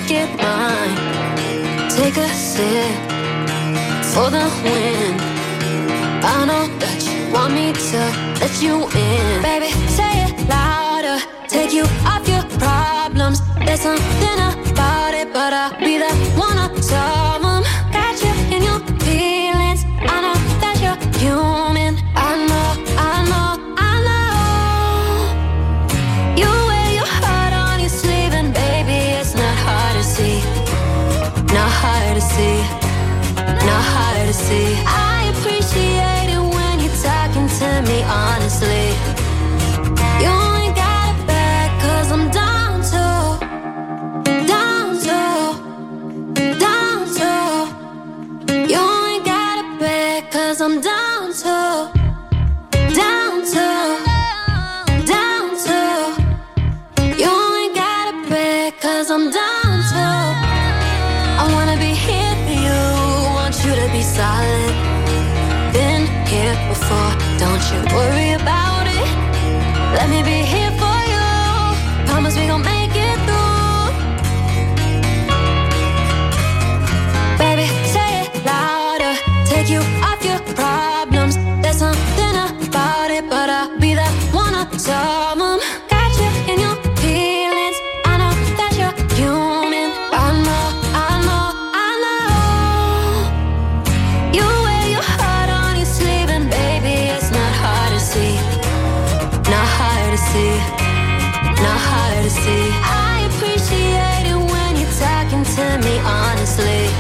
make it mine. Take a sip for the win. I know that you want me to let you in. Baby, say it louder. Take you off your problems. There's something about it, but I'll be the one to solve them. Got you in your feelings. I know that you're human. I know, I know, I know. You wear your heart on your sleeve, and baby, it's not hard to see. Not hard to see. Not hard to see. I appreciate it when you're talking to me honestly. You ain't got it back, 'cause I'm down to. You ain't got it back, 'cause I'm down to. You ain't got it back, 'cause I'm down to. I wanna be here for you, want you to be solid. Been here before, don't you worry about it. Let me be here for you, promise we gon' make it through. Baby, say it louder, take you off your problems. There's something about it, but I'll be the one to solve them. Got you in your feelings, I know that you're human. I know, I know, I know. You wear your heart on your sleeve, and baby, it's not hard to see. Not hard to see. Not hard to see. I appreciate it when you're talking to me honestly.